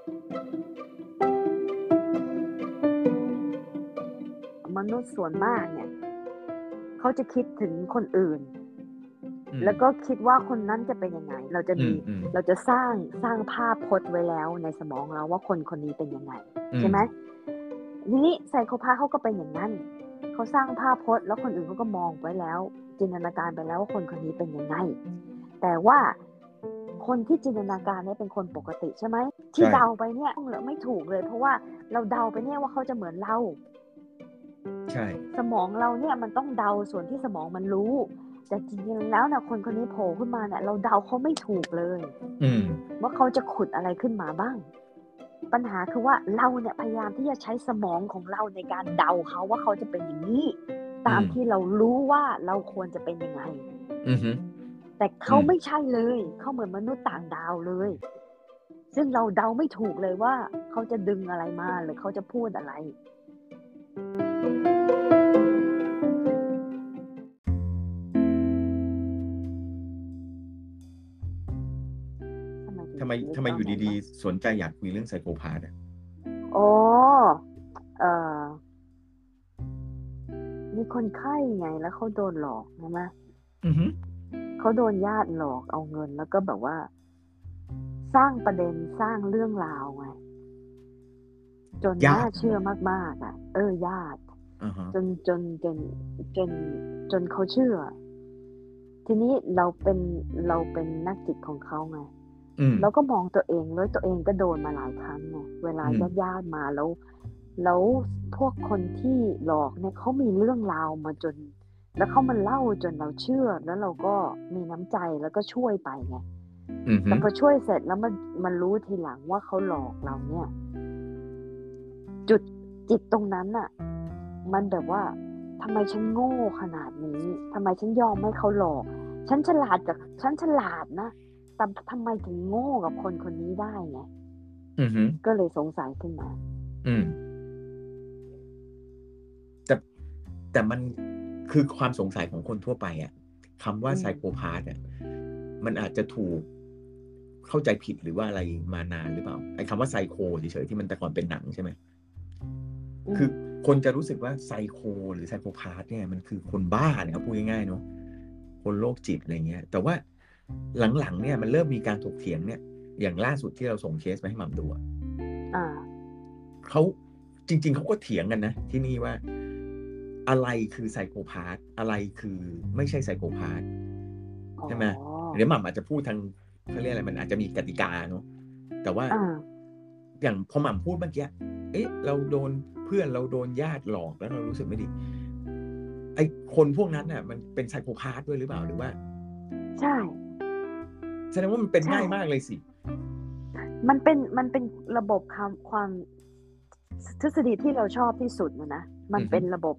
มนุษย์ส่วนมากเนี่ยเขาจะคิดถึงคนอื่นแล้วก็คิดว่าคนนั้นจะเป็นยังไงเราจะสร้างภาพพจน์ไว้แล้วในสมองเราว่าคนคนนี้เป็นยังไงใช่ไหมทีนี้ไซโคพาธเขาก็เป็นอย่างนั้นเขาสร้างภาพพจน์แล้วคนอื่นเขาก็มองไว้แล้วจินตนาการไปแล้วว่าคนคนนี้เป็นยังไงแต่ว่าคนที่จินตนาการเนี่ยเป็นคนปกติใช่ไหมที่เดาไปเนี่ยไม่ถูกเลยเพราะว่าเราเดาไปเนี่ยว่าเขาจะเหมือนเราใช่สมองเราเนี่ยมันต้องเดาส่วนที่สมองมันรู้แต่จริงๆแล้วนะคนคนนี้โผล่ขึ้นมาเนี่ยเราเดาเขาไม่ถูกเลยว่าเขาจะขุดอะไรขึ้นมาบ้างปัญหาคือว่าเราเนี่ยพยายามที่จะใช้สมองของเราในการเดาเขาว่าเขาจะเป็นอย่างนี้ตามที่เรารู้ว่าเราควรจะเป็นยังไงแต่เขาไม่ใช่เลยเขาเหมือนมนุษย์ต่างดาวเลยซึ่งเราเดาไม่ถูกเลยว่าเขาจะดึงอะไรมาหรือเขาจะพูดอะไรทำไมอยู่ดีๆสนใจอยากคุยเรื่องไซโคพาธอ่ะมีคนไข้ไงแล้วเขาโดนหลอกใช่ไหมเขาโดนญาติหลอกเอาเงินแล้วก็แบบว่าสร้างประเด็นสร้างเรื่องราวไงจนน่าเชื่อมากๆอ่ะญาติจนเขาเชื่อทีนี้เราเป็นนักจิตของเขาไงเราก็มองตัวเองแล้วตัวเองก็โดนมาหลายครั้งไงเวลาญาติมาแล้วพวกคนที่หลอกเนี่ยเขามีเรื่องราวมาจนแล้วเขามาเล่าจนเราเชื่อแล้วเราก็มีน้ำใจแล้วก็ช่วยไปไงแต่พอช่วยเสร็จแล้วมันรู้ทีหลังว่าเขาหลอกเราเนี่ยจุดจิตตรงนั้นน่ะมันแบบว่าทำไมฉันโง่ขนาดนี้ทำไมฉันยอมให้เขาหลอกฉันฉลาดนะแต่ทำไมถึงโง่กับคนคนนี้ได้ไงก็เลยสงสัยขึ้นมาแต่มันคือความสงสัยของคนทั่วไปอ่ะคำว่าไซโคพาธอ่ะมันอาจจะถูกเข้าใจผิดหรือว่าอะไรมานานหรือเปล่าไอ้คำว่าไซโคเฉยๆที่มันแต่ก่อนเป็นหนังใช่ไหมคือคนจะรู้สึกว่าไซโคหรือไซโคพาธเนี่ยมันคือคนบ้าเนี่ยพูดง่ายๆเนาะคนโรคจิตอะไรเงี้ยแต่ว่าหลังๆเนี่ยมันเริ่มมีการถกเถียงเนี่ยอย่างล่าสุดที่เราส่งเคสมาให้หม่ำดูเขาจริงๆเขาก็เถียงกันนะที่นี่ว่าอะไรคือไซโคพาธอะไรคือไม่ใช่ไซโคพาธใช่ไหมเดี๋ยวหม่ำอาจจะพูดทางเขาเรียกอะไรมันอาจจะมีกติกาเนาะแต่ว่าอย่างพอหม่ำพูดเมื่อกี้เราโดนเพื่อนเราโดนญาติหลอกแล้วเรารู้สึกไม่ดีไอ้คนพวกนั้นน่ะมันเป็นไซโคพาธด้วยหรือเปล่าหรือว่าใช่แสดงว่ามันเป็นง่ายมากเลยสิมันเป็นระบบความทฤษฎีที่เราชอบที่สุดนะมันเป็นระบบ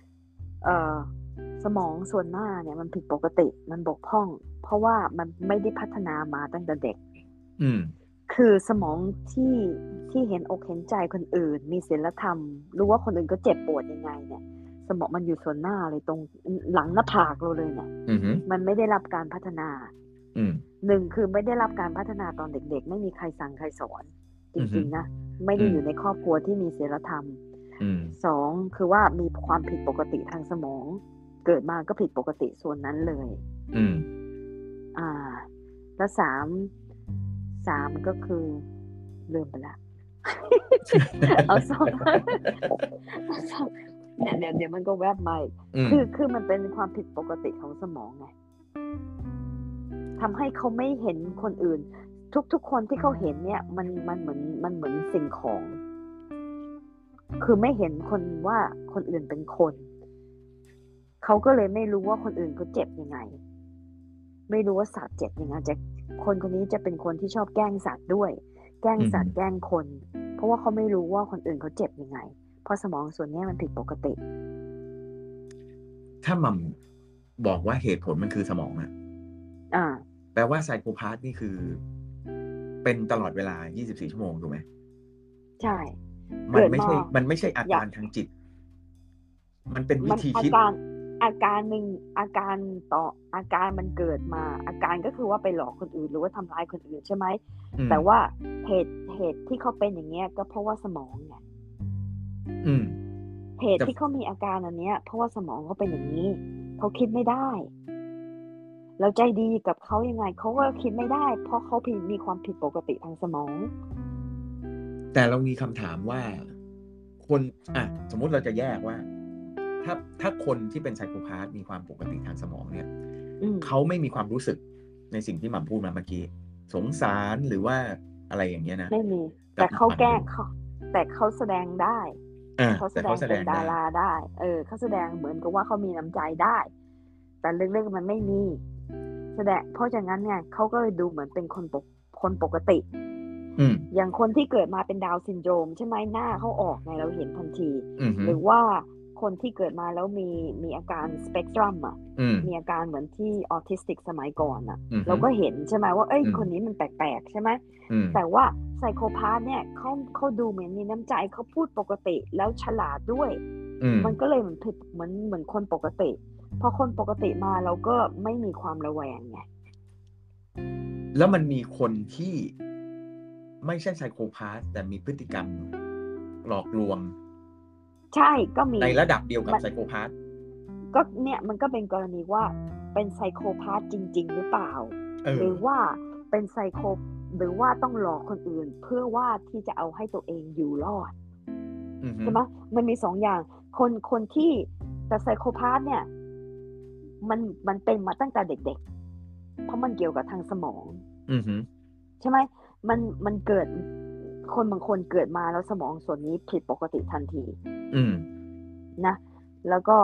สมองส่วนหน้าเนี่ยมันผิดปกติมันบกพร่องเพราะว่ามันไม่ได้พัฒนามาตั้งแต่เด็กคือสมองที่เห็นอกเห็นใจคนอื่นมีศีลธรรมรู้ว่าคนอื่นก็เจ็บปวดยังไงเนี่ยสมองมันอยู่ส่วนหน้าเลยตรงหลังหน้าผากเราเลยเนี่ยมันไม่ได้รับการพัฒนาหนึ่งคือไม่ได้รับการพัฒนาตอนเด็กๆไม่มีใครสั่งใครสอนจริงๆนะไม่ได้อยู่ในครอบครัวที่มีศีลธรรมสองคือว่ามีความผิดปกติทางสมองเกิดมาก็ผิดปกติส่วนนั้นเลยแล้วสามก็คือลืมไปละ เอาสองเดี๋ยวมันก็แวบมาคือมันเป็นความผิดปกติของสมองไงทำให้เขาไม่เห็นคนอื่นทุกคนที่เขาเห็นเนี่ยมันเหมือนสิ่งของคือไม่เห็นคนว่าคนอื่นเป็นคนเขาก็เลยไม่รู้ว่าคนอื่นเขาเจ็บยังไงไม่รู้ว่าสัตว์เจ็บยังไงจะคนนี้จะเป็นคนที่ชอบแกล้งสัตว์ด้วยแกล้งสัตว์แกล้งคนเพราะว่าเขาไม่รู้ว่าคนอื่นเขาเจ็บยังไงเพราะสมองส่วนนี้มันผิดปกติถ้าหม่ำบอกว่าเหตุผลมันคือสมองอะแปลว่าไซโคพาธนี่คือเป็นตลอดเวลา24ชั่วโมงถูกไหมใช่มันไม่ใช่อาการทางจิตมันเป็นวิธีคิดอาการหนึ่งอาการต่ออาการมันเกิดมาอาการก็คือว่าไปหลอกคนอื่นหรือว่าทำร้ายคนอื่นใช่ไหมแต่ว่าเหตุที่เขาเป็นอย่างเงี้ยก็เพราะว่าสมองไงเหตุที่เขามีอาการอันเนี้ยเพราะว่าสมองเขาเป็นอย่างนี้เขาคิดไม่ได้เราใจดีกับเขายังไงเขาก็คิดไม่ได้เพราะเขามีความผิดปกติทางสมองแต่เรามีคำถามว่าคนสมมุติเราจะแยกว่าถ้าคนที่เป็นไซโคพาธมีความปกติทางสมองเนี่ยเขาไม่มีความรู้สึกในสิ่งที่หม่ำพูดมาเมื่อกี้สงสารหรือว่าอะไรอย่างเงี้ยนะไม่มีแต่เขาแกล้งเขาแต่เขาแสดงได้เขาแสดงเป็นดาราได้เขาแสดงเหมือนกับว่าเขามีน้ำใจได้แต่เรื่องมันไม่มีแสดงเพราะฉะนั้นเนี่ยเขาก็เลยดูเหมือนเป็นคนปกติอย่างคนที่เกิดมาเป็นดาวน์ซินโดรมใช่ไหมหน้าเขาออกไงเราเห็นทันทีหรือว่าคนที่เกิดมาแล้วมีอาการสเปกตรัมมีอาการเหมือนที่ออทิสติกสมัยก่อนเราก็เห็นใช่ไหมว่าคนนี้มันแปลกๆใช่ไหมแต่ว่าไซโคพาธเนี่ยเขาดูเหมือนมีน้ำใจเขาพูดปกติแล้วฉลาดด้วยมันก็เลยเหมือนคนปกติพอคนปกติมาเราก็ไม่มีความระแวงไงแล้วมันมีคนที่ไม่ใช่ไซโคพาธแต่มีพฤติกรรมหลอกลวงใช่ก็มีในระดับเดียวกับไซโคพาธก็เนี่ยมันก็เป็นกรณีว่าเป็นไซโคพาธจริงๆหรือเปล่าหรือว่าเป็นไซโคหรือว่าต้องหลอกคนอื่นเพื่อว่าที่จะเอาให้ตัวเองอยู่รอดใช่ไหมมันมี2 อย่างคนที่แต่ไซโคพาธเนี่ยมันเป็นมาตั้งแต่เด็กๆเพราะมันเกี่ยวกับทางสมองใช่ไหมมันเกิดคนบางคนเกิดมาแล้วสมองส่วนนี้ผิดปกติทันทีนะแล้วก็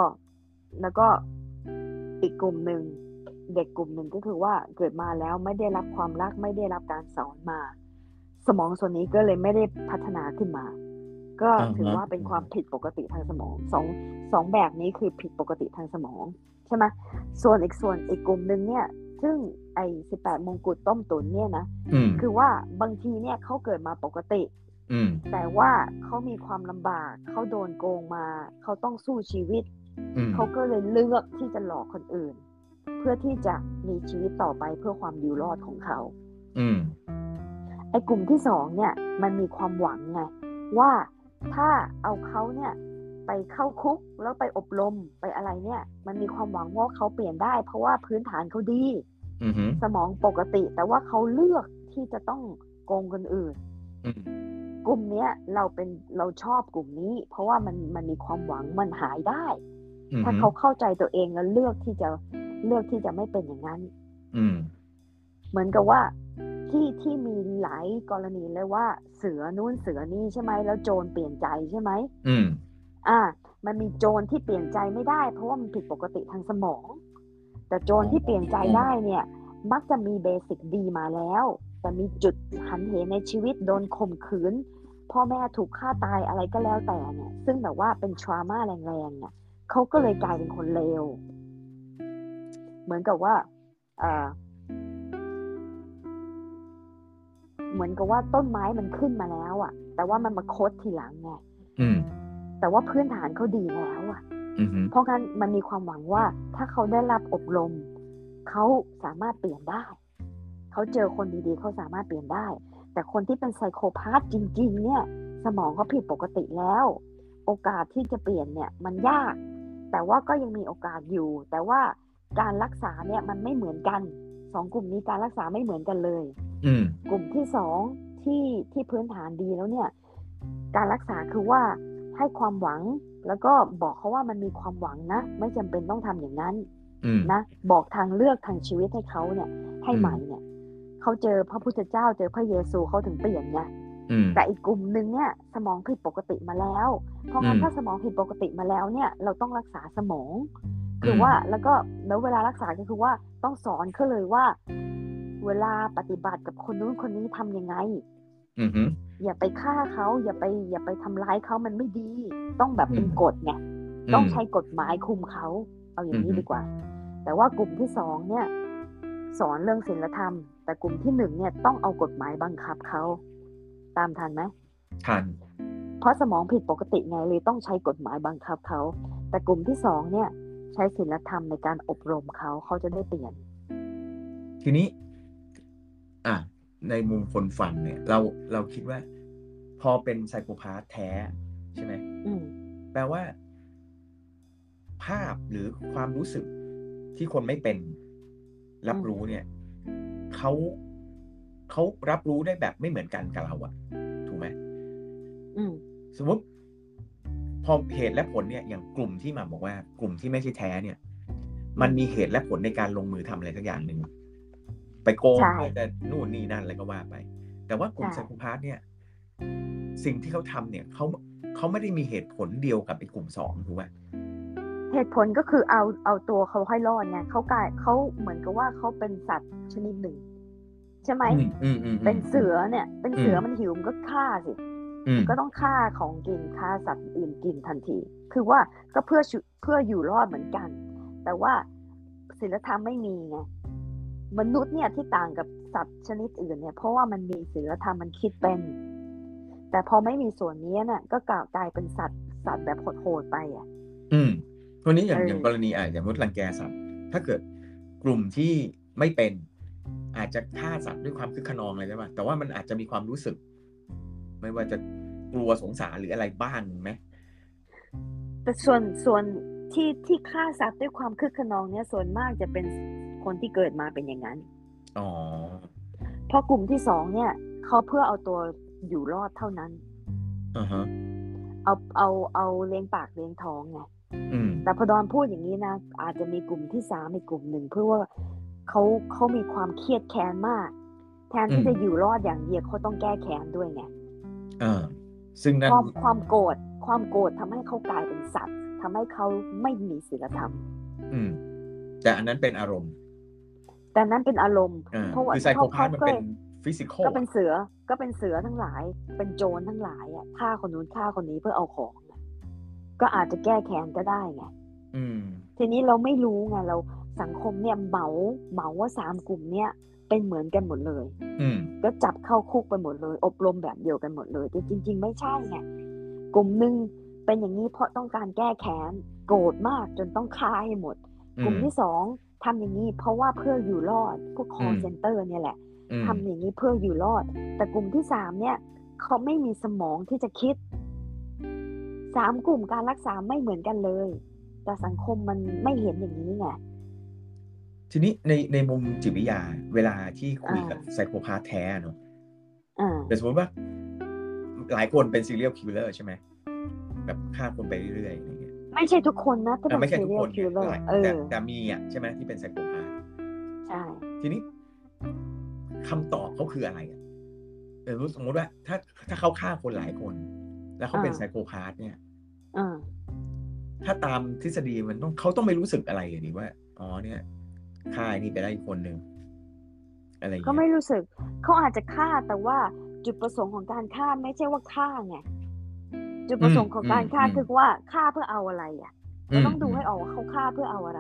อีกกลุ่มหนึ่งเด็กกลุ่มหนึ่งก็คือว่าเกิดมาแล้วไม่ได้รับความรักไม่ได้รับการสอนมาสมองส่วนนี้ก็เลยไม่ได้พัฒนาขึ้นมาก็ถือว่าเป็นความผิดปกติทางสมองสองแบบนี้คือผิดปกติทางสมองใช่ไหมส่วนอีกกลุ่มหนึ่งเนี่ยซึ่งไอ้18 มงกุฎต้มตุ๋นเนี่ยนะคือว่าบางทีเนี่ยเขาเกิดมาปกติแต่ว่าเขามีความลำบากเขาโดนโกงมาเขาต้องสู้ชีวิตเขาก็เลยเลือกที่จะหลอกคนอื่นเพื่อที่จะมีชีวิตต่อไปเพื่อความอยู่รอดของเขาไอ้กลุ่มที่2เนี่ยมันมีความหวังไงว่าถ้าเอาเขาเนี่ยไปเข้าคุกแล้วไปอบรมไปอะไรเนี่ยมันมีความหวังว่าเขาเปลี่ยนได้เพราะว่าพื้นฐานเขาดีสมองปกติแต่ว่าเขาเลือกที่จะต้องโกงคนอื่นกลุ่มเนี้ยเราชอบกลุ่มนี้เพราะว่ามันมีความหวังมันหายได้ถ้าเขาเข้าใจตัวเองแล้วเลือกที่จะไม่เป็นอย่างนั้นเหมือนกับว่าที่มีหลายกรณีเลยว่าเสือนู้นเสือนี่ใช่ไหมแล้วโจรเปลี่ยนใจใช่ไหมมันมีโจรที่เปลี่ยนใจไม่ได้เพราะว่ามันผิดปกติทางสมองแต่โจรที่เปลี่ยนใจได้เนี่ยมักจะมีเบสิกดีมาแล้วแต่มีจุดหันเหในชีวิตโดนข่มขืนพ่อแม่ถูกฆ่าตายอะไรก็แล้วแต่เนี่ยซึ่งแบบว่าเป็นทรามาแรงๆเนี่ยเขาก็เลยกลายเป็นคนเลวเหมือนกับว่าเหมือนกับว่าต้นไม้มันขึ้นมาแล้วอ่ะแต่ว่ามันมาโคตรทีหลังไงแต่ว่าพื้นฐานเขาดีแล้วอ่ะเพราะงั้นมันมีความหวังว่าถ้าเขาได้รับอบรมเขาสามารถเปลี่ยนได้เขาเจอคนดีๆเขาสามารถเปลี่ยนได้แต่คนที่เป็นไซโคพาธจริงๆเนี่ยสมองเขาผิดปกติแล้วโอกาสที่จะเปลี่ยนเนี่ยมันยากแต่ว่าก็ยังมีโอกาสอยู่แต่ว่าการรักษาเนี่ยมันไม่เหมือนกัน2 กลุ่มนี้การรักษาไม่เหมือนกันเลยกลุ่มที่2ที่พื้นฐานดีแล้วเนี่ยการรักษาคือว่าให้ความหวังแล้วก็บอกเขาว่ามันมีความหวังนะไม่จำเป็นต้องทำอย่างนั้นนะบอกทางเลือกทางชีวิตให้เขาเนี่ยให้ใหม่เนี่ยเขาเจอพระพุทธเจ้าเจอพระเยซูเขาถึงเปลี่ยนไงแต่อีกกลุ่มนึงเนี่ยสมองผิดปกติมาแล้วเพราะงั้นถ้าสมองผิดปกติมาแล้วเนี่ยเราต้องรักษาสมองคือว่าแล้วเวลารักษาก็คือว่าต้องสอนเขาเลยว่าเวลาปฏิบัติกับคนนู้นคนนี้ทำยังไงอย่าไปฆ่าเขาอย่าไปทำร้ายเขามันไม่ดีต้องแบบเป็นกฎไงต้องใช้กฎหมายคุมเขาเอาอย่างนี้ดีกว่าแต่ว่ากลุ่มที่2เนี่ยสอนเรื่องศีลธรรมแต่กลุ่มที่1เนี่ยต้องเอากฎหมายบังคับเขาตามทันไหมทันเพราะสมองผิดปกติไงเลยต้องใช้กฎหมายบังคับเขาแต่กลุ่มที่2เนี่ยใช้ศีลธรรมในการอบรมเขาจะได้เปลี่ยนทีนี้ในมุมคนฟังเนี่ยเราคิดว่าพอเป็นไซโคพาธแท้ใช่ไหมแปลว่าภาพหรือความรู้สึกที่คนไม่เป็นรับรู้เนี่ยเขารับรู้ได้แบบไม่เหมือนกันกับเราอะถูกไหมสมมติพอเหตุและผลเนี่ยอย่างกลุ่มที่มาบอกว่ากลุ่มที่ไม่ใช่แท้เนี่ยมันมีเหตุและผลในการลงมือทำอะไรสักอย่างหนึ่งไปโกงเพื่อจะนู่นนี่นั่นอะไรก็ว่าไปแต่ว่ากลุ่มไซโคพาธเนี่ยสิ่งที่เขาทำเนี่ยเขาไม่ได้มีเหตุผลเดียวกับไอ้กลุ่มสองถูกไหมเหตุผลก็คือเอาตัวเขาให้รอดไงเขาเหมือนกับว่าเขาเป็นสัตว์ชนิดหนึ่งใช่ไหมเป็นเสือเนี่ยเป็นเสือมันหิวมันก็ฆ่าสิก็ต้องฆ่าของกินฆ่าสัตว์อื่นกินทันทีคือว่าก็เพื่ออยู่รอดเหมือนกันแต่ว่าศีลธรรมไม่มีไงมนุษย์เนี่ยที่ต่างกับสัตว์ชนิดอื่นเนี่ยเพราะว่ามันมีศีลธรรมมันคิดเป็นแต่พอไม่มีส่วนนี้น่ะก็กลายเป็นสัตว์แบบโหดๆไปอ่ะวันนี้อย่างกรณีอย่างมดรังแกสัตว์ถ้าเกิดกลุ่มที่ไม่เป็นอาจจะฆ่าสัตว์ด้วยความคึกขนองอะไรใช่ไหมแต่ว่ามันอาจจะมีความรู้สึกไม่ว่าจะกลัวสงสารหรืออะไรบ้างไหมแต่ส่วนที่ฆ่าสัตว์ด้วยความคึกขนองเนี่ยส่วนมากจะเป็นคนที่เกิดมาเป็นอย่างนั้นพอกลุ่มที่สองเนี่ยเขาเพื่อเอาตัวอยู่รอดเท่านั้นเอาเลี้ยงปากเลี้ยงท้องไงแต่พอดอนพูดอย่างนี้นะอาจจะมีกลุ่มที่สามอีกกลุ่มหนึ่งเพื่อว่าเขามีความเครียดแค้นมากแทนที่จะอยู่รอดอย่างเดียวเขาต้องแก้แค้นด้วยไงซึ่งนั้นความโกรธทำให้เขากลายเป็นสัตว์ทำให้เขาไม่มีศีลธรรมแต่อันนั้นเป็นอารมณ์แต่นั้นเป็นอารมณ์เพราะว่าไซโคพาธมันเป็นฟิสิกอลก็เป็นเสือทั้งหลายเป็นโจรทั้งหลายอ่ะฆ่าคนนู้นฆ่าคนนี้เพื่อเอาของก็อาจจะแก้แค้นก็ได้ไงทีนี้เราไม่รู้ไงเราสังคมเนี่ยเหมาว่า3กลุ่มเนี่ยเป็นเหมือนกันหมดเลยก็จับเข้าคุกไปหมดเลยอบรมแบบเดียวกันหมดเลยแต่จริงๆไม่ใช่ไงกลุ่มนึงเป็นอย่างนี้เพราะต้องการแก้แค้นโกรธมากจนต้องฆ่าให้หมดกลุ่มที่2ทำอย่างนี้เพราะว่าเพื่ออยู่รอดพวก call center เนี่ยแหละทำอย่างนี้เพื่ออยู่รอดแต่กลุ่มที่3เนี่ยเขาไม่มีสมองที่จะคิด3กลุ่มการรักษาไม่เหมือนกันเลยแต่สังคมมันไม่เห็นอย่างนี้ไงทีนี้ในมุมจิตวิทยาเวลาที่คุยกับไซโคพาธแท้เนอะแต่สมมติว่าหลายคนเป็นซีเรียลคิลเลอร์ใช่ไหมแบบฆ่าคนไปเรื่อยๆอย่างเงี้ยไม่ใช่ทุกคนนะไม่ใช่ทุกคนแต่มีใช่ไหมที่เป็นไซโคพาธใช่ทีนี้คำตอบเขาคืออะไรสมมติว่าถ้าเขาฆ่าคนหลายคนแล้วเขาเป็นไซโคพาธเนี่ยถ้าตามทฤษฎีมันเขาต้องไม่รู้สึกอะไรอย่างนี้ว่าเนี่ยฆ่านี่ไปได้อีกคนนึงอะไรอย่างเงี้ยก็ไม่รู้สึกเขาอาจจะฆ่าแต่ว่าจุดประสงค์ของการฆ่าไม่ใช่ว่าฆ่าไงจุดประสงค์ของการฆ่าคือว่าฆ่าเพื่อเอาอะไรอ่ะเราต้องดูให้ออกว่าเขาฆ่าเพื่อเอาอะไร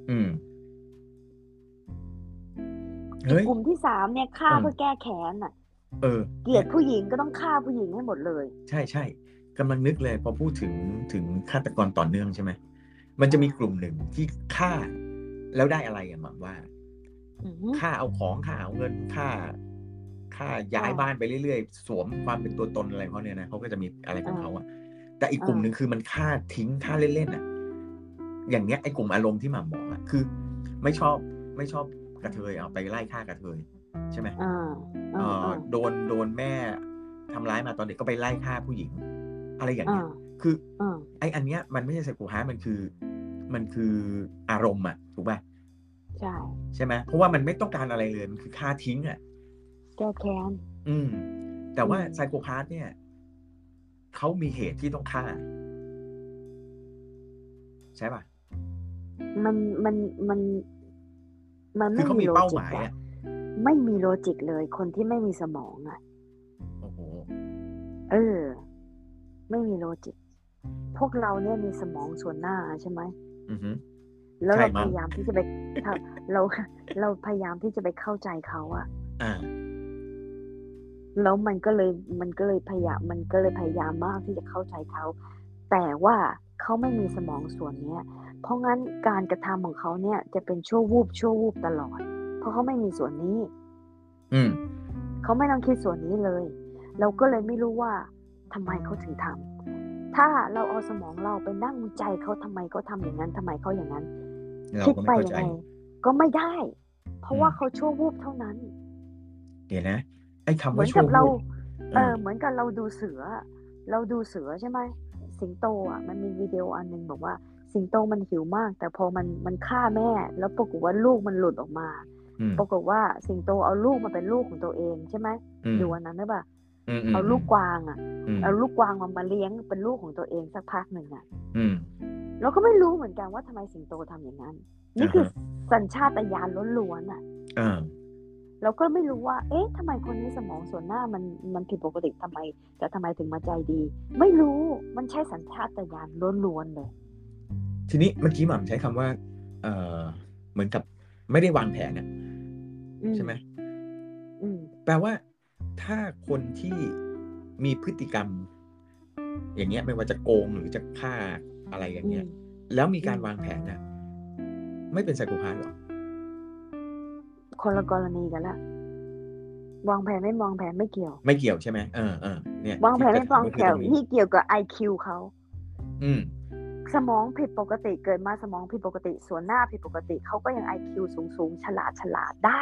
กลุ่มที่3เนี่ยฆ่าเพื่อแก้แค้นอ่ะเกลียดผู้หญิงก็ต้องฆ่าผู้หญิงให้หมดเลยใช่กำลังนึกเลยพอพูดถึงฆาตกรต่อเนื่องใช่ไหมมันจะมีกลุ่มหนึ่งที่ฆ่าแล้วได้อะไรหมายว่าฆ่าเอาของฆ่าเอาเงินฆ่าย้ายบ้านไปเรื่อยๆสวมความเป็นตัวตนอะไรเขาเนี่ยนะเขาก็จะมีอะไรของเขาอ่ะแต่อีกกลุ่มหนึ่งคือมันฆ่าทิ้งฆ่าเล่นๆอ่ะอย่างเนี้ยไอ้กลุ่มอารมณ์ที่หม่ำบอกอ่ะคือไม่ชอบกระเทยเอาไปไล่ฆ่ากระเทยใช่ไหมโดนแม่ทำร้ายมาตอนเด็กก็ไปไล่ฆ่าผู้หญิงอะไรอย่างเงี้ยคือไอ้อันเนี้ยมันไม่ใช่ไซโคพาธมันคืออารมณ์อ่ะถูกป่ะใช่ไหมเพราะว่ามันไม่ต้องการอะไรเลยมันคือฆ่าทิ้งอ่ะแก้แค้นแต่ว่าไซโคพาธเนี่ยเขามีเหตุที่ต้องฆ่าใช่ป่ะมันคือเขามีเป้าหมายอ่ะไม่มีโลจิกเลยคนที่ไม่มีสมองอ่ะโอ้โหไม่มีโลจิกพวกเราเนี่ยมีสมองส่วนหน้าใช่ไหมแล้วเราพยายามที่จะไปเราพยายามที่จะไปเข้าใจเขาอะแล้วมันก็เลยพยายามมากที่จะเข้าใจเขาแต่ว่าเขาไม่มีสมองส่วนนี้เพราะงั้นการกระทำของเขาเนี่ยจะเป็นชั่ววูบตลอดเพราะเขาไม่มีส่วนนี้เขาไม่ต้องคิดส่วนนี้เลยเราก็เลยไม่รู้ว่าทำไมเขาถึงทำถ้าเราเอาสมองเราไปนั่งใจเขาทำไมเขาทำอย่างนั้นทำไมเขาอย่างนั้นคิดไปยังไงก็ไม่ได้เพราะว่าเขาชั่ววูบเท่านั้นเดี๋ยวนะไอ้คำว่าชั่ววูบเหมือนกับเราดูเสือใช่ไหมสิงโตอ่ะมันมีวิดีโออันนึงบอกว่าสิงโตมันหิวมากแต่พอมันฆ่าแม่แล้วปรากฏว่าลูกมันหลุดออกมาปรากฏว่าสิงโตเอาลูกมาเป็นลูกของตัวเองใช่ไหมดูอันนั้นหรือเปล่าเอาลูกกวางอ่ะเอาลูกกวางมาเลี้ยงเป็นลูกของตัวเองสักพักหนึ่งอ่ะเราก็ไม่รู้เหมือนกันว่าทำไมสิงโตทำอย่างนั้นนี่คือสัญชาตญาณล้วนๆอ่ะเราก็ไม่รู้ว่าเอ๊ะทำไมคนนี้สมองส่วนหน้ามันผิดปกติทำไมถึงมาใจดีไม่รู้มันใช้สัญชาตญาณล้วนๆเลยทีนี้เมื่อกี้หม่ำใช้คำว่าเหมือนกับไม่ได้วางแผนใช่ไหมแปลว่าถ้าคนที่มีพฤติกรรมอย่างเงี้ยไม่ว่าจะโกงหรือจะฆ่าอะไรอย่างเงี้ยแล้วมีการวางแผนไม่เป็นไซโคพาธหรอคนละกรณีกันละวางแผนไม่วางแผนไม่เกี่ยวใช่ไหมเนี่ยวางแผนไม่วางแผนนี่เกี่ยวกับ IQ เขาสมองผิดปกติเกิดมาสมองผิดปกติส่วนหน้าผิดปกติเขาก็ยัง IQ สูงฉลาดได้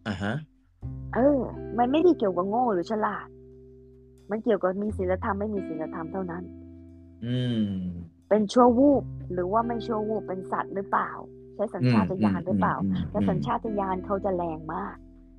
มันไม่ได้เกี่ยวกับโง่หรือฉลาดมันเกี่ยวกับมีศีลธรรมไม่มีศีลธรรมเท่านั้นเป็นชั่ววูบหรือว่าไม่ชั่ววูบเป็นสัตว์หรือเปล่าใช้สัญชาตญาณหรือเปล่าและสัญชาตญาณเขาจะแรงมาก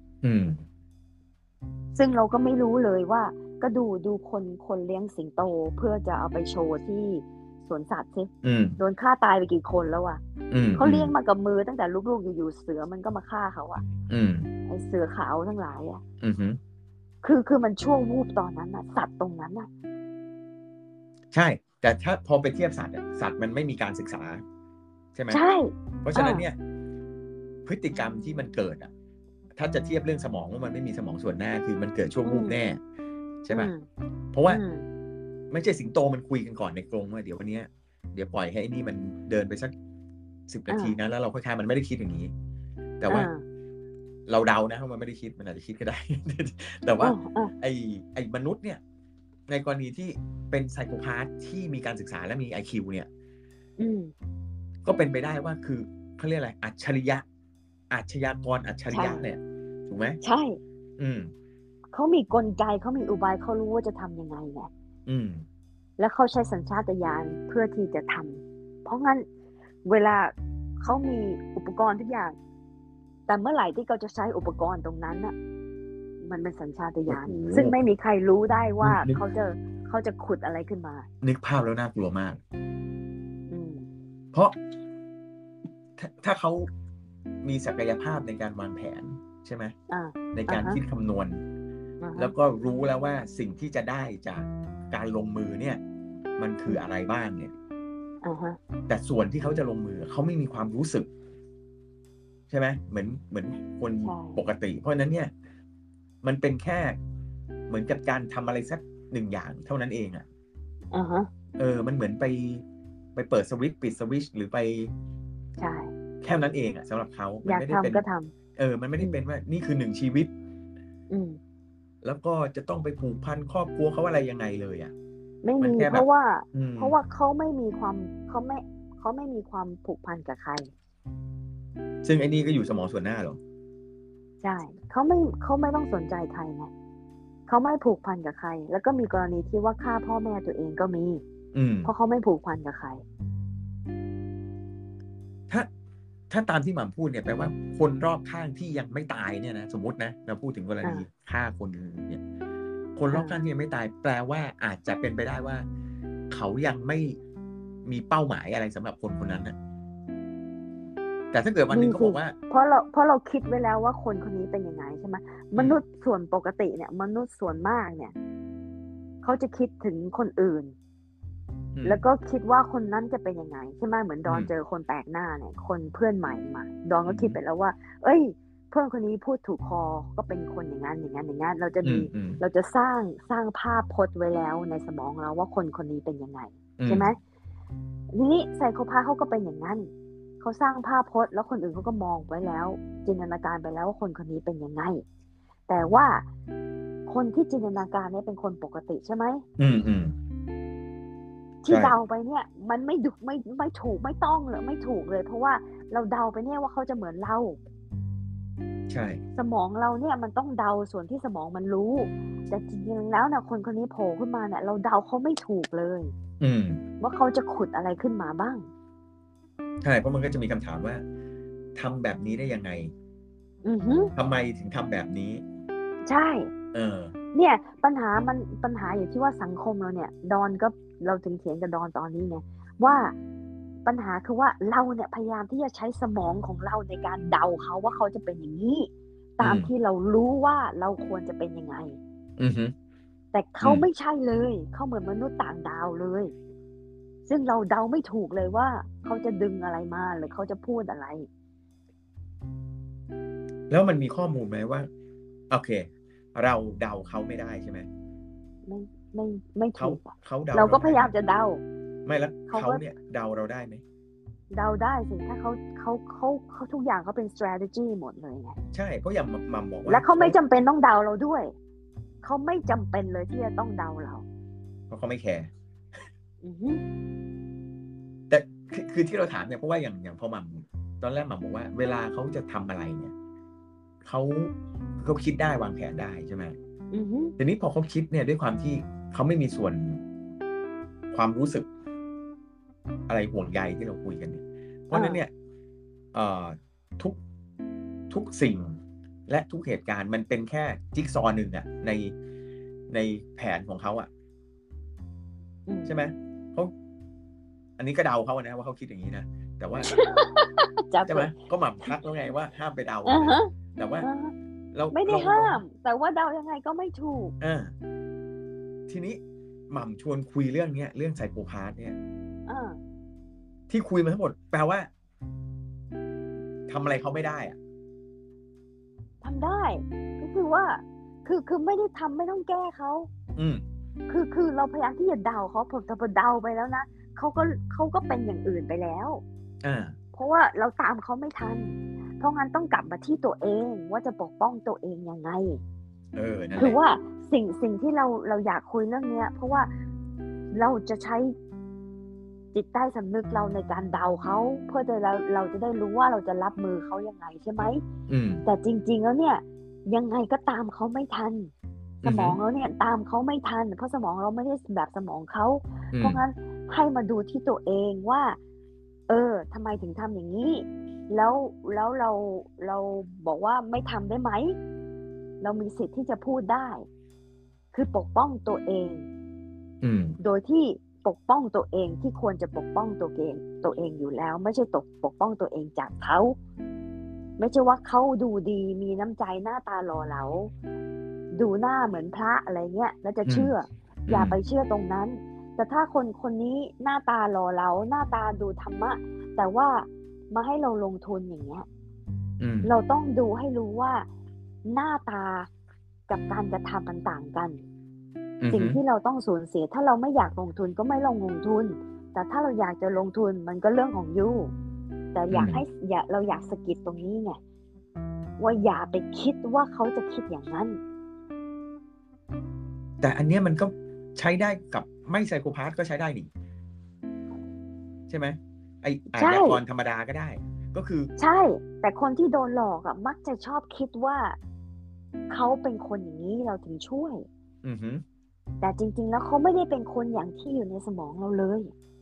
ซึ่งเราก็ไม่รู้เลยว่าก็ดูคนเลี้ยงสิงโตเพื่อจะเอาไปโชว์ที่สวนสัตว์สิโดนฆ่าตายไปกี่คนแล้วเขาเลี้ยงมากับมือตั้งแต่ลูกๆอยู่ๆเสือมันก็มาฆ่าเขาไอเสือขาวทั้งหลายคือมันชั่ววูบตอนนั้นสัตว์ตรงนั้นใช่แต่ถ้าพอไปเทียบสัตว์มันไม่มีการศึกษาใช่ไหมใช่เพราะฉะนั้นเนี่ยพฤติกรรมที่มันเกิดถ้าจะเทียบเรื่องสมองว่ามันไม่มีสมองส่วนหน้าคือมันเกิดช่วงวูบแน่ใช่ไหมเพราะว่าไม่ใช่สิงโตมันคุยกันก่อนในกรงว่าเดี๋ยววันนี้เดี๋ยวปล่อยให้ไอ้นี่มันเดินไปสัก10 นาทีนะแล้วเราค่อยๆมันไม่ได้คิดอย่างนี้แต่ว่าเราเดานะว่ามันไม่ได้คิดมันอาจจะคิดก็ได้ แต่ว่าไอ้มนุษย์เนี่ยในกรณีที่เป็นไซโคพาธที่มีการศึกษาและมี IQ เนี่ยก็เป็นไปได้ว่าคือเขาเรียกอะไรอาชญากรอัจฉริยะเนี่ยถูกไหมใช่เขามีกลไกเขามีอุบายเขารู้ว่าจะทำยังไงไงแล้วเขาใช้สัญชาตญาณเพื่อที่จะทำเพราะงั้นเวลาเขามีอุปกรณ์ทุกอย่างแต่เมื่อไหร่ที่เขาจะใช้อุปกรณ์ตรงนั้นมันเป็นสัญชาตญาณซึ่งไม่มีใครรู้ได้ว่าเขาจะขุดอะไรขึ้นมานึกภาพแล้วน่ากลัวมากเพราะถ้าเขามีศักยภาพในการวางแผนใช่ไหมในการคิดคำนวณแล้วก็รู้แล้วว่าสิ่งที่จะได้จากการลงมือเนี่ยมันคืออะไรบ้างเนี่ยแต่ส่วนที่เขาจะลงมือเขาไม่มีความรู้สึกใช่ไหมเหมือนคนปกติเพราะนั้นเนี่ยมันเป็นแค่เหมือนกับการทำอะไรสักหนึ่งอย่างเท่านั้นเองมันเหมือนไปเปิดสวิตช์ปิดสวิตช์หรือไปใช่แค่นั้นเองสำหรับเขาอยากทำก็ทำมันไม่ได้เป็นว่านี่คือ1 ชีวิตแล้วก็จะต้องไปผูกพันครอบครัวเขาอะไรยังไงเลยไม่มีเพราะว่าเขาไม่มีความเขาไม่มีความผูกพันกับใครซึ่งไอ้นี่ก็อยู่สมองส่วนหน้าหรอใช่เขาไม่ต้องสนใจใครไงเขาไม่ผูกพันกับใครแล้วก็มีกรณีที่ว่าฆ่าพ่อแม่ตัวเองก็มีเพราะเขาไม่ผูกพันกับใครถ้าตามที่หม่ำพูดเนี่ยแปลว่าคนรอบข้างที่ยังไม่ตายเนี่ยนะสมมตินะเราพูดถึงกรณีฆ่าคนเนี่ยคนรอบข้างที่ยังไม่ตายแปลว่าอาจจะเป็นไปได้ว่าเขายังไม่มีเป้าหมายอะไรสำหรับคนคนนั้นนะแต่ถ้าเกิดวันนึงเขาบอกว่าเพราะเราคิดไว้แล้วว่าคนคนนี้เป็นยังไงใช่ไหมมนุษย์ส่วนปกติเนี่ยมนุษย์ส่วนมากเนี่ยเขาจะคิดถึงคนอื่นแล้วก็คิดว่าคนนั้นจะเป็นยังไงใช่ไหมเหมือนดอนเจอคนแปลกหน้าเนี่ยคนเพื่อนใหม่มาดอนก็คิดไปแล้วว่าเอ้ยเพื่อนคนนี้พูดถูกคอก็เป็นคนอย่างนั้นเราจะสร้างภาพพจน์ไว้แล้วในสมองเราว่าคนคนนี้เป็นยังไงใช่ไหมทีนี้ไซโคพาธเขาก็เป็นอย่างนั้นเขาสร้างภาพพจน์แล้วคนอื่นเขาก็มองไว้แล้วจินตนาการไปแล้วว่าคนคนนี้เป็นยังไงแต่ว่าคนที่จินตนาการเนี่ยเป็นคนปกติใช่ไหมที่เดาไปเนี่ยมันไม่ถูกไม่ต้องเลยไม่ถูกเลยเพราะว่าเราเดาไปเนี่ยว่าเขาจะเหมือนเราใช่สมองเราเนี่ยมันต้องเดาส่วนที่สมองมันรู้แต่จริงๆแล้วนะคนคนนี้โผล่ขึ้นมาเนี่ยเราเดาเขาไม่ถูกเลยว่าเขาจะขุดอะไรขึ้นมาบ้างใช่เพราะมันก็จะมีคำถามว่าทำแบบนี้ได้ยังไงทำไมถึงทำแบบนี้ใช่เนี่ยปัญหาอยู่ที่ว่าสังคมเราเนี่ยดอนก็เราถึงเถียงกับดอนตอนนี้ไงว่าปัญหาคือว่าเราเนี่ยพยายามที่จะใช้สมองของเราในการเดาเขาว่าเขาจะเป็นอย่างนี้ตามที่เรารู้ว่าเราควรจะเป็นยังไงแต่เขาไม่ใช่เลยเขาเหมือนมนุษย์ต่างดาวเลยซึ่งเราเดาไม่ถูกเลยว่าเขาจะดึงอะไรมาหรือเขาจะพูดอะไรแล้วมันมีข้อมูลไหมว่าโอเคเราเดาเขาไม่ได้ใช่ไหมไม่ถูกเขาเดาเราก็พยายามจะเดาไม่แล้วเขาเนี่ยเดาเราได้ไหมเดาได้สิถ้าเขาทุกอย่างเขาเป็น strategy หมดเลยไงใช่เพราะอย่างมัมบอกว่าและเขาไม่จำเป็นต้องเดาเราด้วยเขาไม่จำเป็นเลยที่จะต้องเดาเราเพราะเขาไม่แคร์แต่คือที่เราถามเนี่ยเพราะว่าอย่างพอมัมตอนแรกมัมบอกว่าเวลาเขาจะทำอะไรเนี่ยเขาคิดได้วางแผนได้ใช่ไหมทีนี้พอเขาคิดเนี่ยด้วยความที่เขาไม่มีส่วนความรู้สึกอะไรห่วงใยที่เราคุยกันเนี่ยเพราะนั้นเนี่ยทุกสิ่งและทุกเหตุการณ์มันเป็นแค่จิ๊กซอว์หนึ่งอะในแผนของเขาอะใช่ไหมเขาอันนี้ก็เดาเขานะว่าเขาคิดอย่างนี้นะแต่ว่าใช่ไหมก็หม่ำทักแล้วไงว่าห้ามไปเดาแต่ว่าเราไม่ได้ห้ามแต่ว่าเดายังไงก็ไม่ถูกทีนี้หม่ำชวนคุยเรื่องนี้เรื่องไซโคพาธเนี่ยที่คุยมาทั้งหมดแปลว่าทำอะไรเขาไม่ได้อะทำได้ก็คือว่าคือไม่ได้ทำไม่ต้องแก้เขาคือเราพยายามที่จะเดาเขาพอเดาไปแล้วนะเขาก็เป็นอย่างอื่นไปแล้วเพราะว่าเราตามเขาไม่ทันเพราะงั้นต้องกลับมาที่ตัวเองว่าจะปกป้องตัวเองยังไงคือว่าสิ่งที่เราอยากคุยเรื่องนี้เพราะว่าเราจะใช้จิตใต้สำนึกเราในการเดาเขาเพื่อเราจะได้รู้ว่าเราจะรับมือเขายังไงใช่ไหมแต่จริงๆแล้วเนี่ยยังไงก็ตามเขาไม่ทันสมองเราเนี่ยตามเขาไม่ทันเพราะสมองเราไม่ได้แบบสมองเขาเพราะงั้นให้มาดูที่ตัวเองว่าทำไมถึงทำอย่างนี้แล้วเราบอกว่าไม่ทำได้ไหมเรามีสิทธิ์ที่จะพูดได้คือปกป้องตัวเองโดยที่ปกป้องตัวเองที่ควรจะปกป้องตัวเองอยู่แล้วไม่ใช่ปกป้องตัวเองจากเขาไม่ใช่ว่าเขาดูดีมีน้ำใจหน้าตาหล่อเหลาดูหน้าเหมือนพระอะไรเงี้ยแล้วจะเชื่ออย่าไปเชื่อตรงนั้นแต่ถ้าคนนี้หน้าตาหล่อเหลาหน้าตาดูธรรมะแต่ว่ามาให้เราลงทุนอย่างเงี้ยเราต้องดูให้รู้ว่าหน้าตากับการกระทำมันต่างกันสิ่งที่เราต้องสูญเสียถ้าเราไม่อยากลงทุนก็ไม่ลงทุนแต่ถ้าเราอยากจะลงทุนมันก็เรื่องของยูแต่เราอยากสะกิดตรงนี้ไงว่าอย่าไปคิดว่าเขาจะคิดอย่างนั้นแต่อันนี้มันก็ใช้ได้กับไม่ไซโคพาธก็ใช้ได้นี่ใช่ไหมไอ้อาชญากรธรรมดาก็ได้ก็คือใช่แต่คนที่โดนหลอกอ่ะมักจะชอบคิดว่าเขาเป็นคนอย่างนี้เราถึงช่วยแต่จริงๆแล้วเขาไม่ได้เป็นคนอย่างที่อยู่ในสมองเราเลย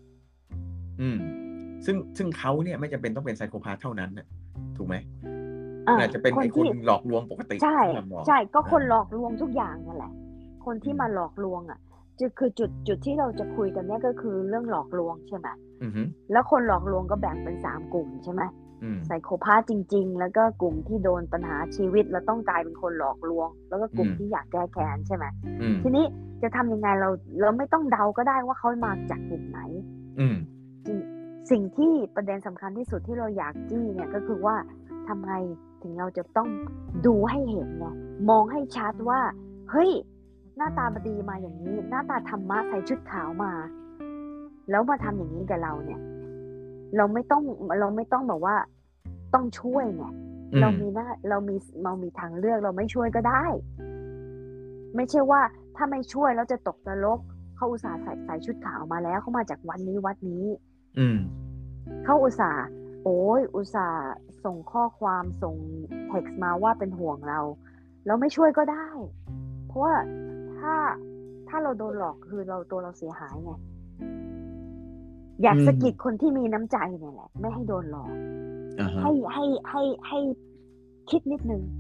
ซึ่งเขาเนี่ยไม่จำเป็นต้องเป็นไซโคพาธเท่านั้นนะถูกไหมอาจจะเป็นคนหลอกลวงปกติใช่ก็คนหลอกลวงทุกอย่างนั่นแหละคนที่มาหลอกลวงอ่ะคือจุดที่เราจะคุยกันเนี่ยก็คือเรื่องหลอกลวงใช่ไหมแล้วคนหลอกลวงก็แบ่งเป็น3กลุ่มใช่ไหมไซโคพาธจริงๆแล้วก็กลุ่มที่โดนปัญหาชีวิตแล้วต้องกลายเป็นคนหลอกลวงแล้วก็กลุ่มที่อยากแก้แค้นใช่ไหมทีนี้จะทำยังไงเราไม่ต้องเดาก็ได้ว่าเขามาจากกลุ่มไหนสิ่งที่ประเด็นสำคัญที่สุดที่เราอยากจี้เนี่ยก็คือว่าทำไงถึงเราจะต้องดูให้เห็นไงมองให้ชัดว่าเฮ้ยหน้าตาดีมาอย่างนี้หน้าตาธรรมะใส่ชุดขาวมาแล้วมาทำอย่างนี้กับเราเนี่ยเราไม่ต้องแบบว่าต้องช่วยไงเรามีทางเลือกเราไม่ช่วยก็ได้ไม่ใช่ว่าถ้าไม่ช่วยแล้วจะตกนรกเขาอุตส่าห์ใส่ชุดขาวมาแล้วเขามาจากวัดนี้เขาอุตส่าห์ส่งข้อความส่งเท็กซ์มาว่าเป็นห่วงเราไม่ช่วยก็ได้เพราะว่าถ้าเราโดนหลอกคือตัวเราเสียหายไงอยากสะกิดคนที่มีน้ำใจเนี่ยแหละไม่ให้โดนหลอกให้คิดนิดนึง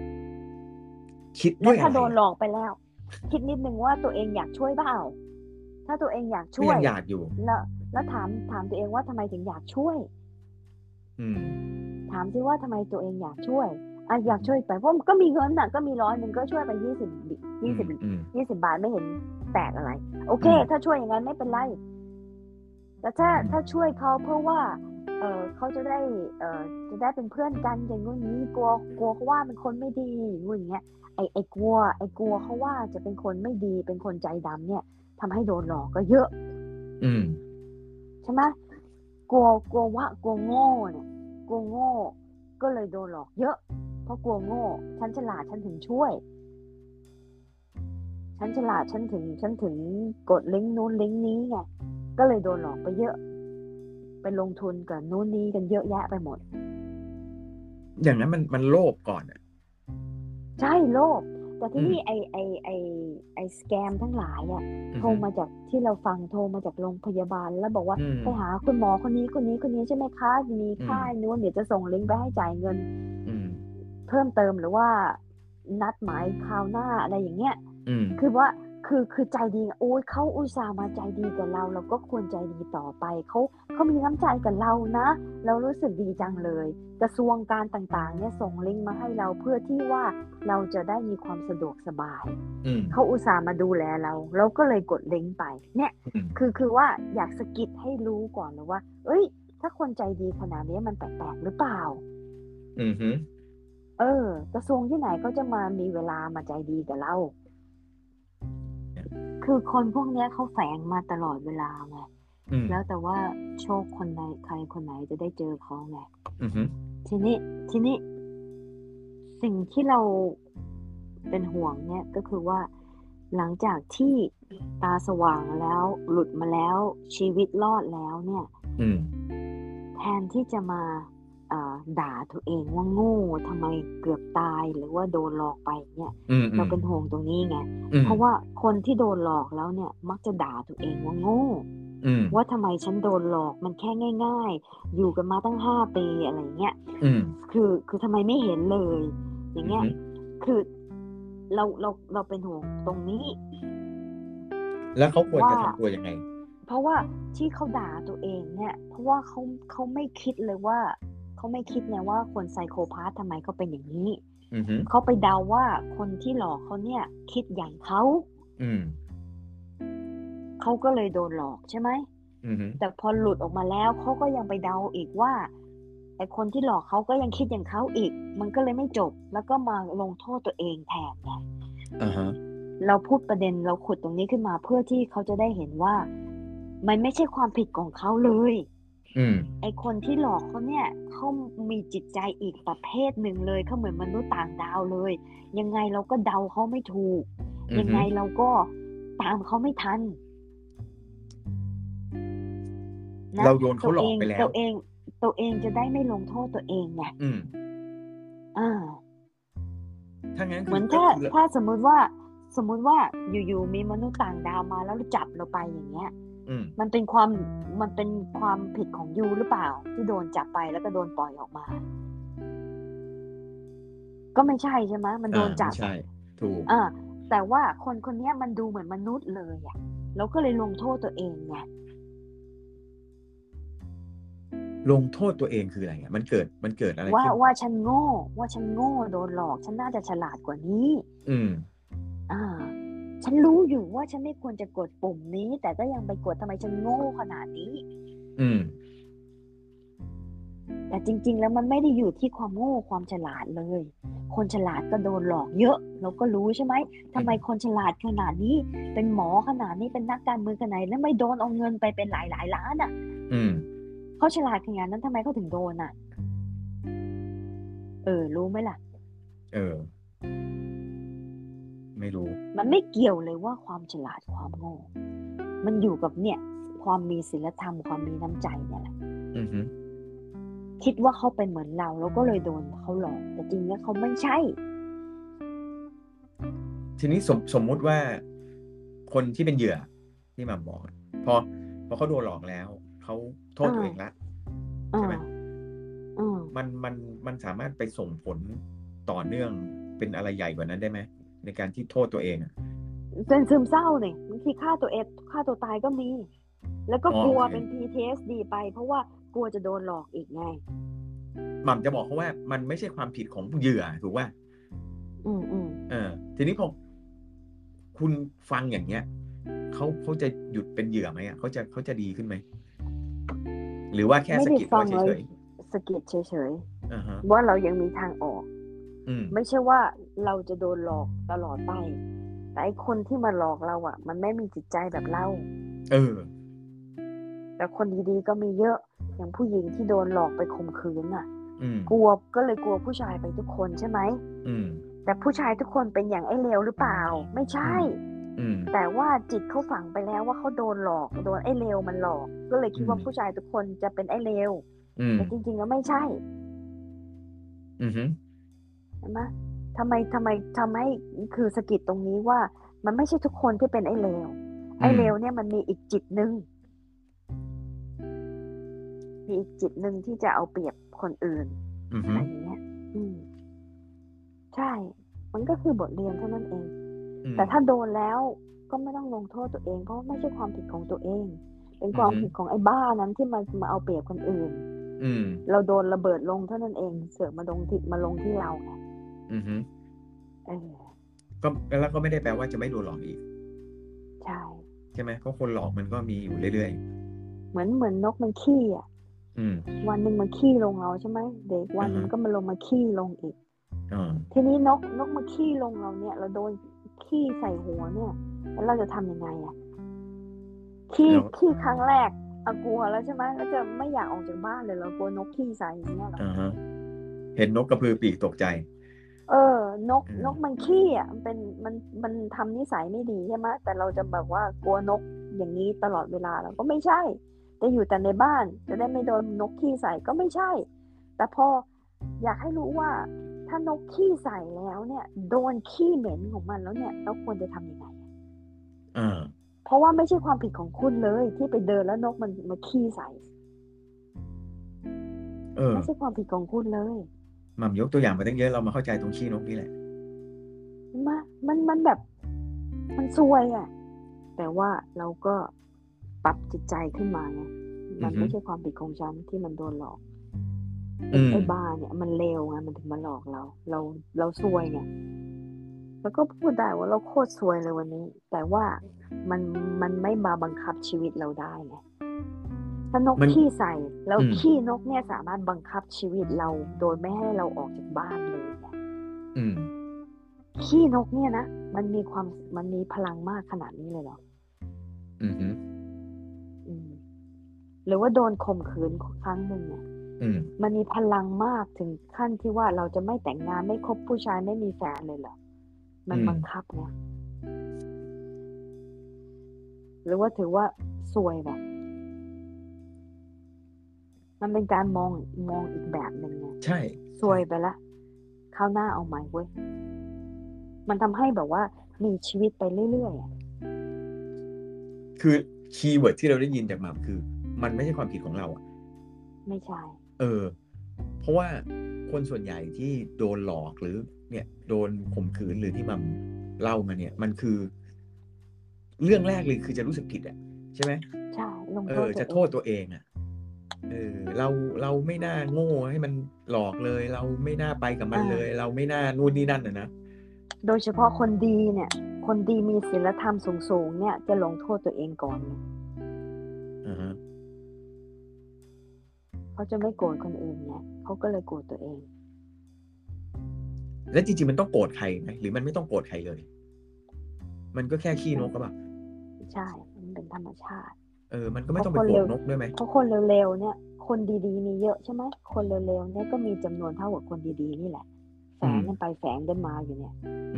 แล้วถ้าโดนหลอกไปแล้วคิดนิดนึงว่าตัวเองอยากช่วยเปล่าถ้าตัวเองอยากช่วยอยากอยู่แล้วถามตัวเองว่าทำไมถึงอยากช่วยถามสิว่าทำไมตัวเองอยากช่วยอยากช่วยไปเพราะก็มีเงินน่ะก็มี100ก็ช่วยไป20 บาทไม่เห็นแตกอะไรโอเคถ้าช่วยอย่างนั้นไม่เป็นไรแต่ถ้าช่วยเขาเพื่อว่าเขาจะได้เป็นเพื่อนกันอย่างงู้นนี้กลัวเขาว่าเป็นคนไม่ดีงู้นอย่างเงี้ยไอ้กลัวเขาว่าจะเป็นคนไม่ดีเป็นคนใจดำเนี่ยทำให้โดนหลอกก็เยอะใช่ไหมกลัวโง่เนี่ยกลัวโง่ก็เลยโดนหลอกเยอะเพราะกลัวโง่ฉันฉลาดฉันถึงช่วยฉันฉลาดฉันถึงกดลิงก์นู้นลิงก์นี้ไงก็เลยโดนหลอกไปเยอะไปลงทุนกับนู้นนี้กันเยอะแยะไปหมดอย่างนั้นมันโลภก่อนอ่ะใช่โลภแต่ที่นี่ไอสแกมทั้งหลายอ่ะโทรมาจากที่เราฟังโทรมาจากโรงพยาบาลแล้วบอกว่าไปหาคุณหมอคนนี้ใช่ไหมคะมีค่านู้นเดี๋ยวจะส่งลิงก์ไปให้จ่ายเงินเพิ่มเติมหรือว่านัดหมายคราวหน้าอะไรอย่างเงี้ยคือว่าคือใจดีโอ้ยเขาอุตส่าห์มาใจดีกับเราก็ควรใจดีต่อไปเขามีน้ำใจกับเรานะเรารู้สึกดีจังเลยกระทรวงการต่างๆเนี่ยส่งลิงก์มาให้เราเพื่อที่ว่าเราจะได้มีความสะดวกสบายเขาอุตส่าห์มาดูแลเราก็เลยกดลิงก์ไปเนี่ยคือว่าอยากสะกิดให้รู้ก่อนเลยว่าเอ้ยถ้าคนใจดีขนาดนี้มันแปลกๆหรือเปล่ากระทรวงที่ไหนก็จะมามีเวลามาใจดีกับเราคือคนพวกนี้เขาแฝงมาตลอดเวลาไงแล้วแต่ว่าโชคคนไหนใครคนไหนจะได้เจอเขาไงทีนี้สิ่งที่เราเป็นห่วงเนี่ยก็คือว่าหลังจากที่ตาสว่างแล้วหลุดมาแล้วชีวิตรอดแล้วเนี่ยแทนที่จะมาด่าตัวเองว่าโง่ทำไมเกือบตายหรือว่าโดนหลอกไปเนี่ยเราเป็นห่วงตรงนี้ไงเพราะว่าคนที่โดนหลอกแล้วเนี่ยมักจะด่าตัวเองว่าโง่ว่าทำไมฉันโดนหลอกมันแค่ง่ายๆอยู่กันมาตั้ง5 ปีอะไรเงี้ยคือทำไมไม่เห็นเลยอย่างเงี้ยคือเราเป็นห่วงตรงนี้แล้วเขาควรจะทำตัวยังไงเพราะว่าที่เขาด่าตัวเองเนี่ยเพราะว่าเขาไม่คิดเลยว่าเขาไม่คิดไงว่าคนไซโคพาธทำไมเขาเป็นอย่างนี้เขาไปเดาว่าคนที่หลอกเขาเนี่ยคิดอย่างเขาเขาก็เลยโดนหลอกใช่ไหมแต่พอหลุดออกมาแล้วเขาก็ยังไปเดาอีกว่าไอ้คนที่หลอกเขาก็ยังคิดอย่างเขาอีกมันก็เลยไม่จบแล้วก็มาลงโทษตัวเองแทนไงเราพูดประเด็นเราขุดตรงนี้ขึ้นมาเพื่อที่เขาจะได้เห็นว่ามันไม่ใช่ความผิดของเขาเลยไอคนที่หลอกเขาเนี่ยเขามีจิตใจอีกประเภทหนึ่งเลยเขาเหมือนมนุษย์ต่างดาวเลยยังไงเราก็เดาเขาไม่ถูกยังไงเราก็ตามเขาไม่ทันนะเราโดนเขาหลอกไปแล้วตัวเองจะได้ไม่ลงโทษตัวเองไงถ้างั้นเหมือนถ้าสมมุติว่าอยู่ๆมีมนุษย์ต่างดาวมาแล้วจับเราไปอย่างเงี้ยมันเป็นความผิดของยูหรือเปล่าที่โดนจับไปแล้วก็โดนปล่อยออกมาก็ไม่ใช่ใช่ไหมมันโดนจับใช่ถูกแต่ว่าคนนี้มันดูเหมือนมนุษย์เลยอ่ะเราก็เลยลงโทษตัวเองไงลงโทษตัวเองคืออะไรอ่ะมันเกิดอะไรขึ้นว่าฉันโง่โดนหลอกฉันน่าจะฉลาดกว่านี้ฉันรู้อยู่ว่าฉันไม่ควรจะกดปุ่มนี้แต่ก็ยังไปกดทำไมฉันโง่ขนาดนี้แต่จริงๆแล้วมันไม่ได้อยู่ที่ความโง่ความฉลาดเลยคนฉลาดก็โดนหลอกเยอะเราก็รู้ใช่ไหมทำไมคนฉลาดขนาดนี้เป็นหมอขนาดนี้เป็นนักการเมืองขนาดนี้แล้วไม่โดนเอาเงินไปเป็นหลายล้านอ่ะเขาฉลาดขนาดนั้นทำไมเขาถึงโดนอ่ะรู้ไหมล่ะไม่รู้มันไม่เกี่ยวเลยว่าความฉลาดความโง่มันอยู่กับเนี่ยความมีศีลธรรมความมีน้ำใจเนี่ยแหละคิดว่าเขาเป็นเหมือนเราแล้วก็เลยโดนเขาหลอกแต่จริงแล้วเขาไม่ใช่ทีนี้สมมุติว่าคนที่เป็นเหยื่อที่มาบอกพอเขาโดนหลอกแล้วเขาโทษตัวเองละใช่ไหมมันสามารถไปส่งผลต่อเนื่องเป็นอะไรใหญ่กว่านั้นได้ไหมในการที่โทษตัวเองเป็นซึมเศร้าเนี่ยบางทีฆ่าตัวตายก็มีแล้วก็กลัวเป็น PTSD ไปเพราะว่ากลัวจะโดนหลอกอีกไงหม่ำจะบอกเขาว่ามันไม่ใช่ความผิดของเหยื่อถูกป่ะทีนี้พอคุณฟังอย่างเงี้ยเขาจะหยุดเป็นเหยื่อไหมเขาจะดีขึ้นไหมหรือว่าแค่สะกิดเฉยๆสะกิดเฉยๆว่าเรายังมีทางออกไม่ใช่ว่าเราจะโดนหลอกตลอดไปแต่ไอ้คนที่มาหลอกเราอ่ะมันไม่มีจิตใจแบบเราแต่คนดีๆก็มีเยอะอย่างผู้หญิงที่โดนหลอกไปข่มขืนอ่ะกลัวผู้ชายไปทุกคนใช่ไหมแต่ผู้ชายทุกคนเป็นอย่างไอ้เลวหรือเปล่าไม่ใช่แต่ว่าจิตเขาฝังไปแล้วว่าเขาโดนหลอกโดนไอ้เลวมันหลอกก็เลยคิดว่าผู้ชายทุกคนจะเป็นไอ้เลวแต่จริงๆแล้วไม่ใช่ใช่ไหมทำให้คือสะกิดตรงนี้ว่ามันไม่ใช่ทุกคนที่เป็นไอ้เลวเนี่ยมันมีอีกจิตนึงมีอีกจิตนึงที่จะเอาเปรียบคนอื่นอะไรอย่างเงี้ยใช่มันก็คือบทเรียนเท่านั้นเองแต่ถ้าโดนแล้วก็ไม่ต้องลงโทษตัวเองเพราะไม่ใช่ความผิดของตัวเองเป็นความผิดของไอ้บ้านั้นที่มาเอาเปรียบคนอื่นเราโดนระเบิดลงเท่านั้นเองเสือกมาลงที่เราไงก็แล้วก็ไม่ได้แปลว่าจะไม่โดนหลอกอีกใช่ไหมเพราะคนหลอกมันก็มีอยู่เรื่อยๆเหมือนนกมันขี้อ่ะวันหนึ่งมันขี้ลงเราใช่ไหมเด็กวันนึงก็มาลงมาขี้ลงอีกทีนี้นกมาขี้ลงเราเนี่ยเราโดนขี้ใส่หัวเนี่ยแล้วเราจะทำยังไงอ่ะขี้ครั้งแรกกลัวแล้วใช่ไหมแล้วจะไม่อยากออกจากบ้านเลยเรากลัวนกขี้ใส่อย่างเงี้ยหรอเห็นนกกระพือปีกตกใจนกมันขี้อ่ะมันทำนิสัยไม่ดีใช่ไหมแต่เราจะแบบว่ากลัวนกอย่างนี้ตลอดเวลาเราก็ไม่ใช่จะอยู่แต่ในบ้านจะได้ไม่โดนนกขี้ใส่ก็ไม่ใช่แต่พออยากให้รู้ว่าถ้านกขี้ใส่แล้วเนี่ยโดนขี้เหม็นของมันแล้วเนี่ยเราควรจะทำยังไงเพราะว่าไม่ใช่ความผิดของคุณเลยที่ไปเดินแล้วนกมันมาขี้ใส่ไม่ใช่ความผิดของคุณเลยหม่ำยกตัวอย่างมาตั้งเยอะเรามาเข้าใจตรงขี้นกนี่แหละมันแบบมันซวยอ่ะแต่ว่าเราก็ปรับจิตใจขึ้นมาไงมันไม่ใช่ความผิดของฉันที่มันโดนหลอกไอ้บ้าเนี่ยมันเลวไงมันถึงมาหลอกเราซวยไงแล้วก็พูดได้ว่าเราโคตรซวยเลยวันนี้แต่ว่ามันไม่มาบังคับชีวิตเราได้ไงถ้านกขี้ใส่แล้วขี้นกเนี่ยสามารถบังคับชีวิตเราโดยไม่ให้เราออกจากบ้านเลยเนี่ยขี้นกเนี่ยนะมันมีพลังมากขนาดนี้เลยเหรอหรือว่าโดนข่มขืนครั้งหนึ่งเนี่ยมันมีพลังมากถึงขั้นที่ว่าเราจะไม่แต่งงานไม่คบผู้ชายไม่มีแฟนเลยเหรอมันบังคับเนี่ยหรือว่าถือว่าซวยแบบมันเป็นการมองอีกแบบหนึ่งไงใช่ซวยไปละข้าวหน้าเอาใหม่เว้ยมันทำให้แบบว่ามีชีวิตไปเรื่อยๆคือคีย์เวิร์ดที่เราได้ยินจากหม่ำคือมันไม่ใช่ความผิดของเราอ่ะไม่ใช่เพราะว่าคนส่วนใหญ่ที่โดนหลอกหรือเนี่ยโดนข่มขืนหรือที่หม่ำเล่ามาเนี่ยมันคือเรื่องแรกเลยคือจะรู้สึกผิดอ่ะใช่ไหมใช่จะโทษตัวเองอ่ะเราไม่น่าโง่ให้มันหลอกเลยเราไม่น่าไปกับมันเลยเราไม่น่านู่นนี่นั่นนะโดยเฉพาะคนดีเนี่ยคนดีมีศีลธรรมสูงๆเนี่ยจะลงโทษตัวเองก่อนเข้าเขาจะไม่โกรธคนอื่นไงเขาก็เลยโกรธตัวเองแล้วจริงๆมันต้องโกรธใครไหมหรือมันไม่ต้องโกรธใครเลยมันก็แค่ขี้นกก็แบบใช่มันเป็นธรรมชาติมันก็ไม่ต้องไปโกรธนกด้วยไหมเพราะคนเร็วๆเนี่ยคนดีๆมีเยอะใช่ไหมคนเร็วๆเนี่ยก็มีจำนวนเท่ากับคนดีๆนี่แหละแฝงกันไปแฝงกันมาอยู่เนี่ย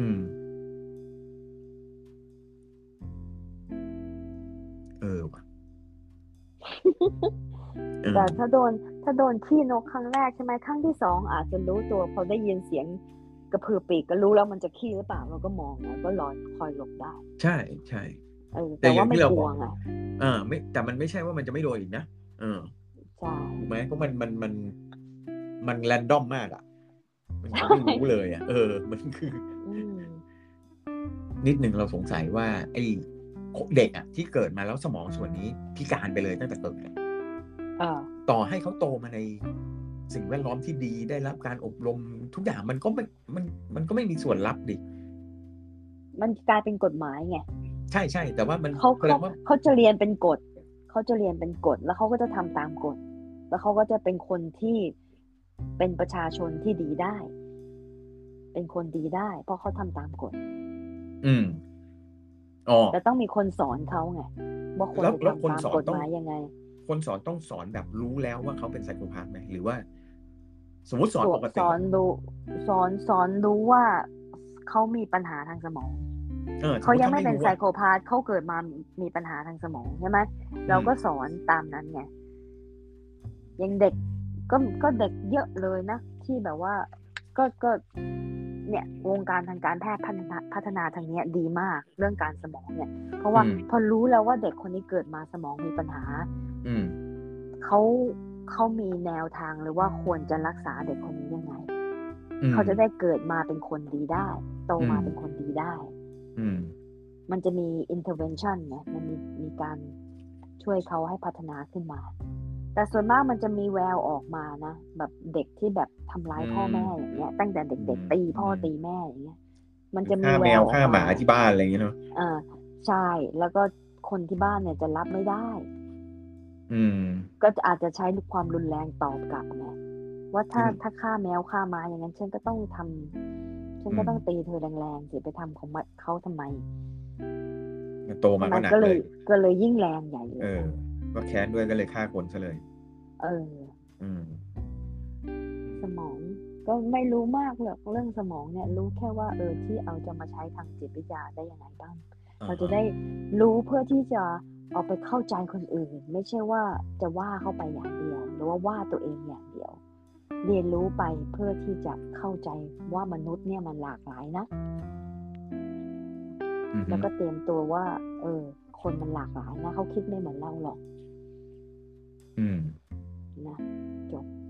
ว่ะแต่ถ้าโดนขี้นกครั้งแรกใช่ไหมครั้งที่สองอาจจะรู้ตัวพอได้ยินเสียงกระพือปีกก็รู้แล้วมันจะขี้หรือเปล่าเราก็มองนะก็รอคอยหลบได้ใช่ใช่แต่ว่าไม่กลัวไงไม่แต่มันไม่ใช่ว่ามันจะไม่โดนอีกนะใช่ถูกไหมเพราะมันแรนดอมมากอ่ะมันไม่รู้เลยอ่ะมันคือนิดหนึ่งเราสงสัยว่าไอ้เด็กอ่ะที่เกิดมาแล้วสมองส่วนนี้พิการไปเลยตั้งแต่เกิดต่อให้เขาโตมาในสิ่งแวดล้อมที่ดีได้รับการอบรมทุกอย่างมันก็ไม่มีส่วนรับดิมันกลายเป็นกฎหมายไงใช่แต่ว่ามันเขาจะเรียนเป็นกฎแล้วเขาก็จะทำตามกฎแล้วเขาก็จะเป็นคนที่เป็นประชาชนที่ดีได้เป็นคนดีได้เพราะเขาทำตามกฎแต่ต้องมีคนสอนเขาไงว่าคนจะทำตามกฎหมายยังไงคนสอนต้องสอนแบบรู้แล้วว่าเขาเป็นไซโคพาธไหมหรือว่าสมมติสอนปกติสอนรู้ว่าเขามีปัญหาทางสมองเขายังไม่เป็นไซโคพาธเขาเกิดมามีปัญหาทางสมองใช่ไหมเราก็สอนตามนั้นไงยังเด็กก็เด็กเยอะเลยนะที่แบบว่าก็เนี่ยวงการทางการแพทย์พัฒนาทางนี้ดีมากเรื่องการสมองเนี่ยเพราะว่าพอรู้แล้วว่าเด็กคนนี้เกิดมาสมองมีปัญหาเขามีแนวทางหรือว่าควรจะรักษาเด็กคนนี้ยังไงเขาจะได้เกิดมาเป็นคนดีได้โตมาเป็นคนดีได้มันจะมี intervention เนี่ยมันมีการช่วยเขาให้พัฒนาขึ้นมาแต่ส่วนมากมันจะมีแววออกมานะแบบเด็กที่แบบทำร้ายพ่อแม่อย่างเงี้ยตั้งแต่เด็กๆตีพ่อตีแม่อย่างเงี้ยมันจะมีแววฆ่าหมาที่บ้านอะไรอย่างเงี้ยเนาะใช่แล้วก็คนที่บ้านเนี่ยจะรับไม่ได้ก็อาจจะใช้ความรุนแรงตอบกลับไงว่าถ้าฆ่าแมวฆ่าหมาอย่างนั้นฉันก็ต้องตีเธอแรงๆสิไปทำของเขาทำไมโตมาก็หนักก็เลยยิ่งแรงใหญ่เลยก็แค้นด้วยก็เลยฆ่าคนซะเลยสมองก็ไม่รู้มากหรอกเรื่องสมองเนี่ยรู้แค่ว่าที่เอาจะมาใช้ทางจิตวิทยาได้ยังไงบ้างเราจะได้รู้เพื่อที่จะเอาไปเข้าใจคนอื่นไม่ใช่ว่าจะว่าเข้าไปอย่างเดียวหรือว่าตัวเองอย่างเดียวเรียนรู้ไปเพื่อที่จะเข้าใจว่ามนุษย์เนี่ยมันหลากหลายนะแล้วก็เตรียมตัวว่าคนมันหลากหลายนะเขาคิดไม่เหมือนเราหรอกนะจบ